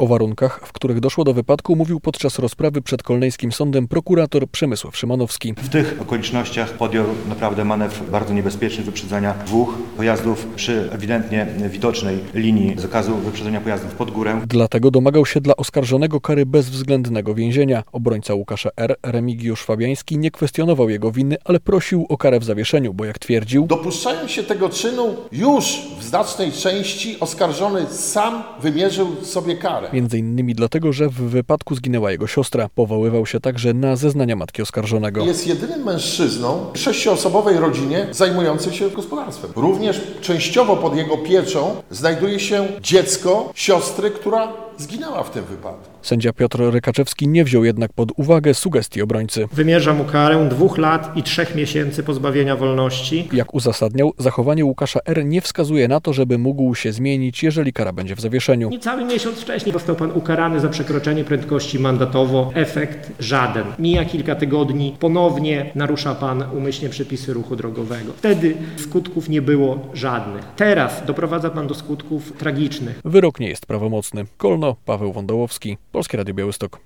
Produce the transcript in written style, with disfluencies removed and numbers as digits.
O warunkach, w których doszło do wypadku, mówił podczas rozprawy przed kolneńskim sądem prokurator Przemysław Szymanowski. W tych okolicznościach podjął naprawdę manewr bardzo niebezpieczny wyprzedzania dwóch pojazdów przy ewidentnie widocznej linii zakazu wyprzedzenia pojazdów pod górę. Dlatego domagał się dla oskarżonego kary bezwzględnego więzienia. Obrońca Łukasza R., Remigiusz Fabiański, nie kwestionował jego winy, ale prosił o karę w zawieszeniu, bo jak twierdził, dopuszczając się tego czynu, już w znacznej części oskarżony sam wymierzył sobie karę. Między innymi dlatego, że w wypadku zginęła jego siostra. Powoływał się także na zeznania matki oskarżonego. Jest jedynym mężczyzną w 6-osobowej rodzinie zajmującym się gospodarstwem. Również częściowo pod jego pieczą znajduje się dziecko siostry, która zginęła w tym wypadku. Sędzia Piotr Rykaczewski nie wziął jednak pod uwagę sugestii obrońcy. Wymierza mu karę 2 lat i 3 miesięcy pozbawienia wolności. Jak uzasadniał, zachowanie Łukasza R. nie wskazuje na to, żeby mógł się zmienić, jeżeli kara będzie w zawieszeniu. Niecały miesiąc wcześniej został pan ukarany za przekroczenie prędkości mandatowo. Efekt żaden. Mija kilka tygodni, ponownie narusza pan umyślnie przepisy ruchu drogowego. Wtedy skutków nie było żadnych. Teraz doprowadza pan do skutków tragicznych. Wyrok nie jest prawomocny. Kolno, Paweł Wądołowski, Polskie Radio Białystok.